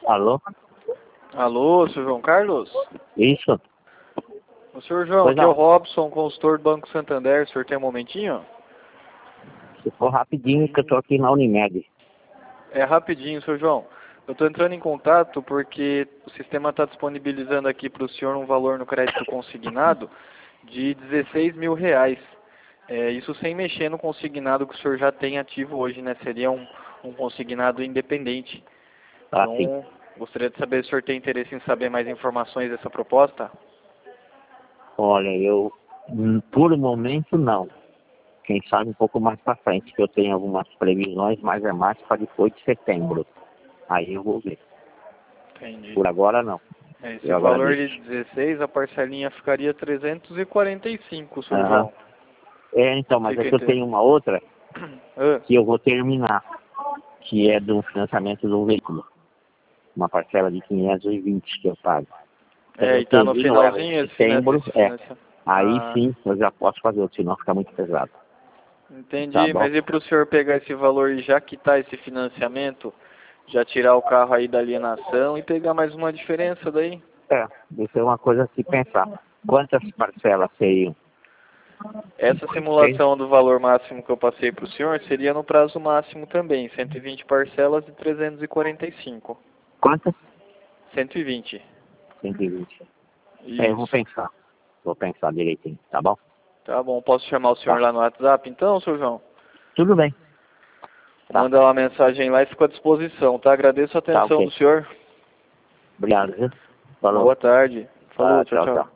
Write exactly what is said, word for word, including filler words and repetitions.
Alô? Alô, senhor João Carlos? Isso? O senhor João, Pois aqui é o não. Robson, consultor do Banco Santander. O senhor tem um momentinho? Se for rapidinho, que eu tô aqui na Unimed. É rapidinho, senhor João. Eu estou entrando em contato porque o sistema está disponibilizando aqui para o senhor um valor no crédito consignado de dezesseis mil reais. É, isso sem mexer no consignado que o senhor já tem ativo hoje, né? Seria um, um consignado independente. Tá, Então, sim. gostaria de saber se o senhor tem interesse em saber mais informações dessa proposta. Olha, eu, hum, por o momento, não. Quem sabe um pouco mais pra frente, que eu tenho algumas previsões, mas é mais para depois de setembro. Aí eu vou ver. Entendi. Por agora, não. É, esse Eu valor de agradeço. dezesseis, a parcelinha ficaria trezentos e quarenta e cinco, senhor Aham. João. É, então, mas é Fica que eu entre... tenho uma outra Ah, que eu vou terminar, que é do financiamento do veículo. Uma parcela de quinhentos e vinte que eu pago. Então, é, eu e tá no termino ela em finalzinho esse, finan- setembro, esse é. financiamento. Aí Ah, sim eu já posso fazer outro, senão fica muito pesado. Tá entendi. bom? Mas e para o senhor pegar esse valor e já quitar esse financiamento, já tirar o carro aí da alienação e pegar mais uma diferença daí? É, isso é uma coisa a se pensar. Quantas parcelas seriam? Essa Seis? simulação do valor máximo que eu passei para o senhor seria no prazo máximo também, cento e vinte parcelas de trezentos e quarenta e cinco. Quantas? cento e vinte. cento e vinte. É, eu vou Isso. pensar. Vou pensar direitinho, tá bom? Tá bom, posso chamar o senhor Tá. lá no WhatsApp então, senhor João? Tudo bem. Vou Tá. mandar uma mensagem lá e fico à disposição, tá? Agradeço a Tá, atenção do ok. senhor. Obrigado, viu? Uma Falou. boa tarde. Tá, Falou, tchau, tchau, tchau. tchau.